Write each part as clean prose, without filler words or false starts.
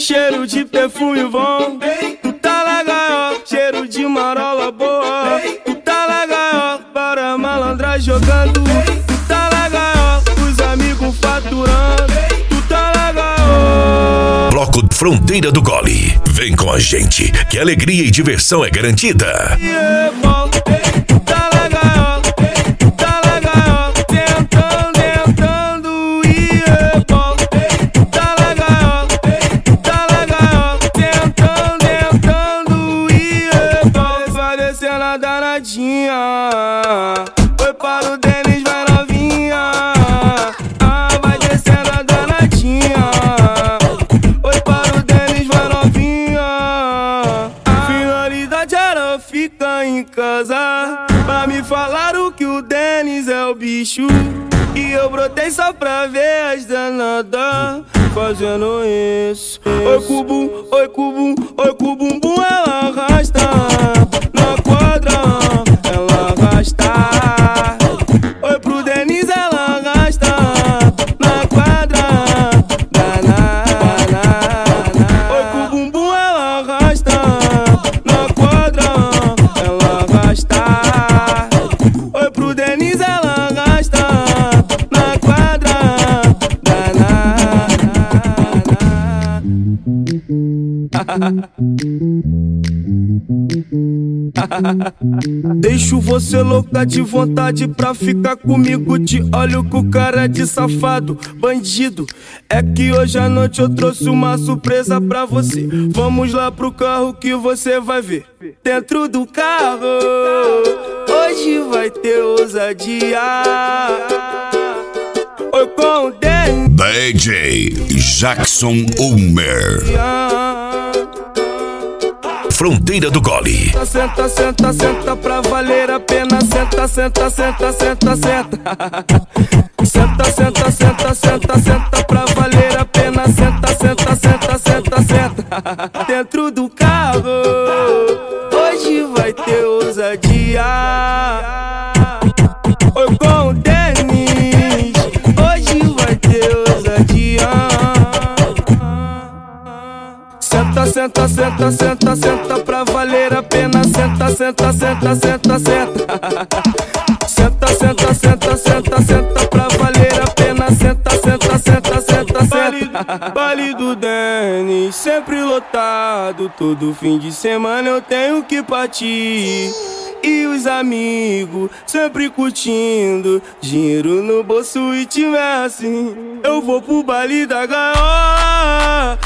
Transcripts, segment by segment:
cheiro de perfume bom. Tu tá legal, cheiro de marola boa. Tu tá legal, para malandra jogando. Tu tá legal, os amigos faturando. Tu tá legal. Bloco Fronteira do Gole. Vem com a gente, que alegria e diversão é garantida. Tu tá legal, tá legal, tentando, tentando e tá legal, tentando, tentando e vai descendo a danadinha. Foi para o Denis, vai novinha. Vai descendo a danadinha. Foi para o Denis, vai novinha. Finalidade era ficar em casa, pra me falar o que o Denis é o bicho. E eu brotei só pra ver as danadas fazendo isso. Oi cubum, oi cubum, oi cubumbum, ela arrasta na quadra, ela arrasta. Oi pro Denis, ela arrasta na quadra, oi cubumbum, ela arrasta na quadra, ela arrasta. Oi pro Denis, ela arrasta na quadra, deixo você louca de vontade pra ficar comigo. Te olho com cara de safado, bandido. É que hoje à noite eu trouxe uma surpresa pra você. Vamos lá pro carro que você vai ver. Dentro do carro, hoje vai ter ousadia. Oi com o Denis, DJ Jackson Ulmer. Fronteira do Gole. Senta, senta, senta pra valer a pena. Senta, senta, senta, senta, senta. Senta, senta, senta, senta, senta pra valer a pena. Senta, senta, senta, senta, senta. Dentro do carro, hoje vai ter ousadia. Oi com o Denis, hoje vai ter ousadia. Senta, senta, senta, senta, senta pra valer a pena. Senta, senta, senta, senta, senta. Senta, senta, senta, senta, senta pra valer a pena. Senta, senta, senta, senta, senta. Baile do Denis, sempre lotado. Todo fim de semana eu tenho que partir. E os amigos sempre curtindo, dinheiro no bolso e tiver assim, eu vou pro baile da gaiola.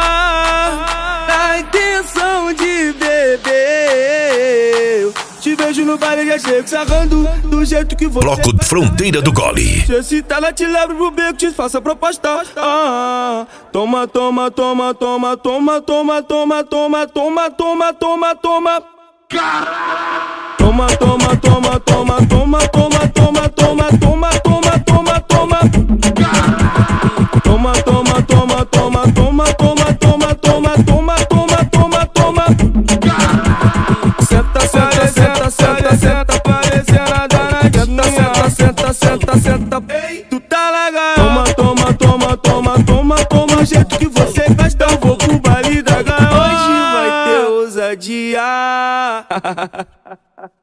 Na intenção de beber, te vejo no baile, já chego sarrando do jeito que você. Bloco Fronteira do Gole. Se excita, ela te leva pro beco, te faça proposta. Toma, toma, toma, toma, toma, toma, toma, toma, toma, toma, toma, toma. Toma, toma, toma, toma, toma, toma, toma, toma, toma, toma, toma, toma. Toma, toma, toma, toma, toma, toma, toma, toma, toma, toma, toma, toma. Senta, senta, senta, senta, senta, parecendo a danadinha. Senta, senta, senta, senta, tu tá legal. Toma, toma, toma, toma, toma, toma, o jeito que você gasta. Eu vou pro baile da gaiola. Hoje vai ter ousadia.